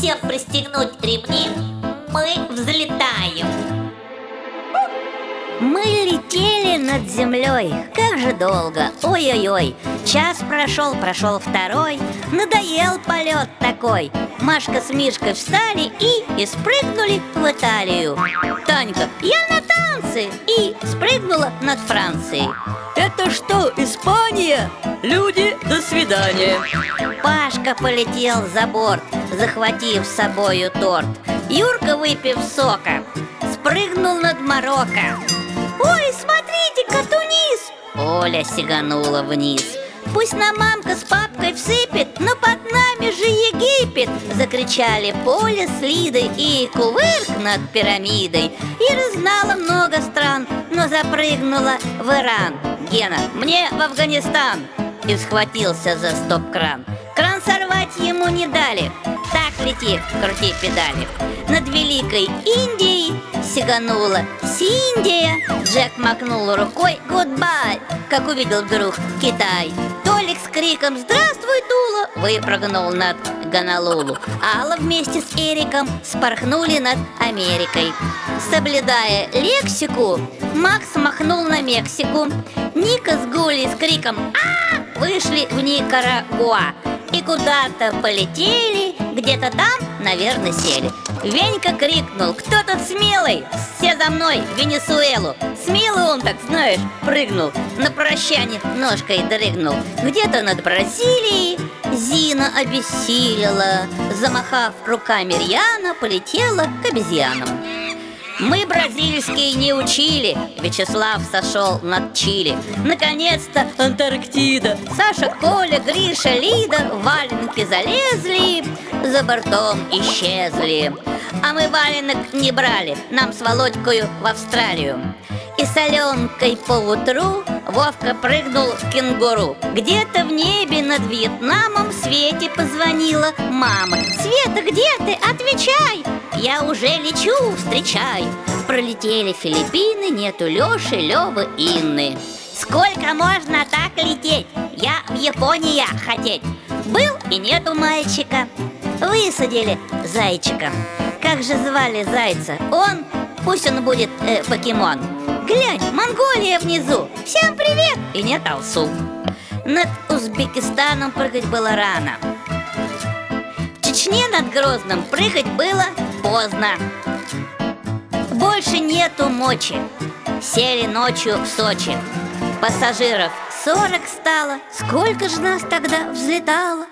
Всем пристегнуть ремни. Мы взлетаем. Мы летели над землей, как же долго, ой-ой-ой. Час прошел, прошел второй, надоел полет такой. Машка с Мишкой встали и спрыгнули в Италию. Танька: я на танцы! И спрыгнула над Францией. Это что, Испания? Люди, до свидания. Пашка полетел за борт, захватив с собою торт. Юрка, выпив сока, спрыгнул над Марокко. Ой, смотрите-ка, Тунис! Оля сиганула вниз. Пусть нам мамка с папкой всыпет, но под нами же Египет! Закричали Поля с Лидой и кувырк над пирамидой. Ира знала много стран, но запрыгнула в Иран. Гена: мне в Афганистан! И схватился за стоп-кран. Кран сорвать ему не дали. Так лети, крути педали. Над великой Индией сиганула Синдия. Джек махнул рукой гудбай, как увидел вдруг Китай. Толик с криком «Здравствуй, Тула!» выпрыгнул над Гонолулу. Алла вместе с Эриком спорхнули над Америкой. Соблюдая лексику, Макс махнул на Мексику. Ника с Гулей с криком «А!» вышли в Никарагуа. И куда-то полетели, где-то там, наверное, сели. Венька крикнул: кто тут смелый? Все за мной в Венесуэлу. Смелый он, так знаешь, прыгнул. На прощание ножкой дрыгнул. Где-то над Бразилией Зина обессилила. Замахав руками рьяно, полетела к обезьянам. Мы бразильский не учили. Вячеслав сошел над Чили. Наконец-то Антарктида. Саша, Коля, Гриша, Лида в валенки залезли, за бортом исчезли. А мы валенок не брали, нам с Володькою в Австралию. И с Аленкой поутру Вовка прыгнул к кенгуру. Где-то в небе над Вьетнамом Свете позвонила мама. Света, где ты? Отвечай! Я уже лечу, встречай. Пролетели Филиппины, нету Лёши, Лёвы, Инны. Сколько можно так лететь? Я в Японии хотеть. Был и нету мальчика. Высадили зайчика. Как же звали зайца? Пусть он будет покемон. Глянь, Монголия внизу. Всем привет! И нет Алсу. Над Узбекистаном прыгать было рано. В Чечне над Грозным прыгать было поздно. Больше нету мочи. Сели ночью в Сочи. Пассажиров 40 стало. Сколько же нас тогда взлетало?